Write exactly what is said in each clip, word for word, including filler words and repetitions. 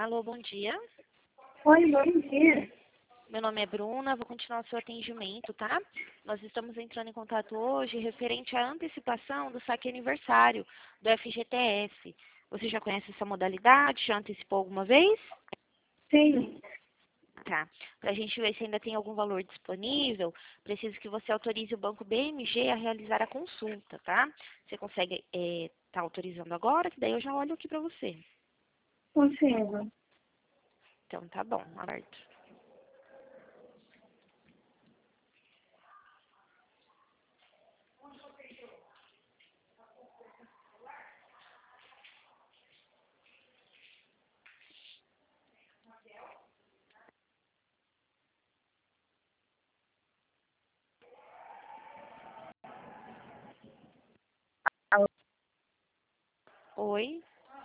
Alô, bom dia. Oi, bom dia. Meu nome é Bruna, vou continuar o seu atendimento, tá? Nós estamos entrando em contato hoje referente à antecipação do saque aniversário do F G T S. Você já conhece essa modalidade? Já antecipou alguma vez? Sim. Tá. Para a gente ver se ainda tem algum valor disponível, preciso que você autorize o Banco B M G a realizar a consulta, tá? Você consegue estar autorizando agora, que daí eu já olho aqui para você. Consigo. Então, tá bom, aberto. Alô? Oi?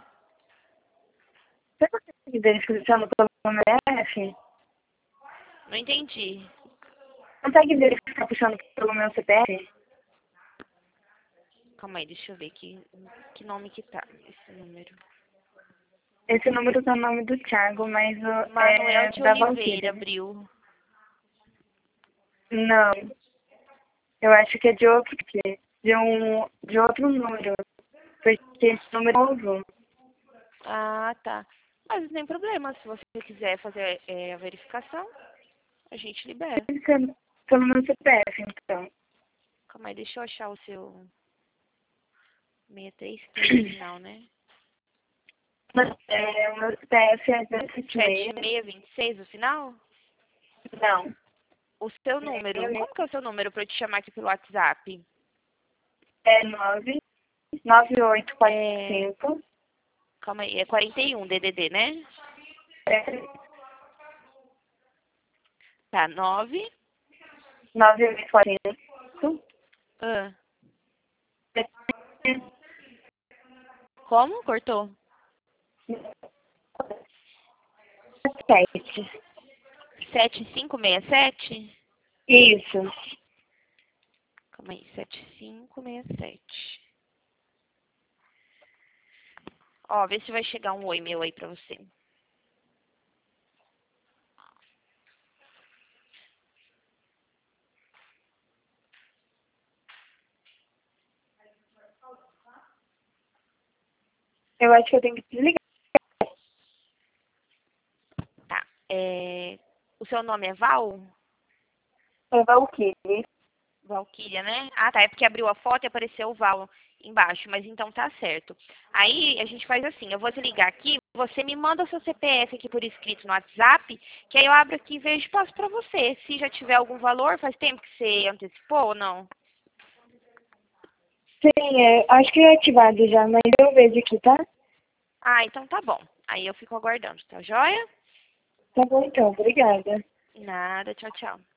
Você consegue verificar no meu C P F? Não entendi. Consegue verificar puxando pelo meu C P F? Calma aí, deixa eu ver que, que nome que tá esse número. Esse número tá no nome do Thiago, mas o- Manuel é de da Oliveira, Valquíria. Bril. Não. Eu acho que é de outro que de um de outro número. Porque esse número é novo. Ah, tá. Mas não tem problema, se você quiser fazer é, a verificação, a gente libera. Tem que ser pelo meu C P F, então. Calma aí, deixa eu achar o seu seis três três final, né? Mas, é, o meu C P F é zero sete sete seis. seis dois seis o final? Não. O seu número. Como que é o seu número para eu te chamar aqui pelo WhatsApp? É nove nove oito quatro É... cinco. Calma aí, é quarenta e um D D D, né? É, Tá, nove. nove oito quatro cinco. Ah, como? Cortou? Sete. sete cinco seis sete? Isso. Calma aí, sete cinco seis sete. Ó, vê se vai chegar um oi meu aí pra você. Eu acho que eu tenho que desligar. Tá. É... O seu nome é Val? É Valkyrie. Valquíria, né? Ah, tá. É porque abriu a foto e apareceu o Val embaixo, mas então tá certo. Aí a gente faz assim, eu vou desligar aqui, você me manda o seu C P F aqui por escrito no WhatsApp, que aí eu abro aqui e vejo e passo pra você. Se já tiver algum valor, faz tempo que você antecipou ou não? Sim, é, acho que é ativado já, mas eu vejo aqui, tá? Ah, então tá bom. Aí eu fico aguardando, tá joia? Tá bom então, obrigada. Nada, tchau, tchau.